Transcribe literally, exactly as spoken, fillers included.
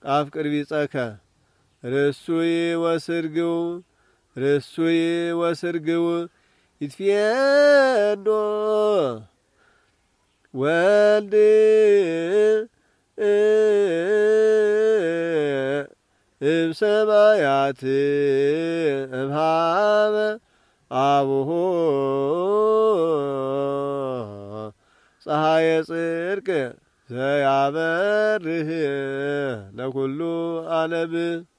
አፍቅር ቢጸከ ርሱይ ወስርግው ርሱይ ወስርግው ይትፌዶ ወልድ እምሰማያት እምሃበ አቡሁ ፀሐየ ጽድቅ ዘያበርህ ለኩሉ ዓለም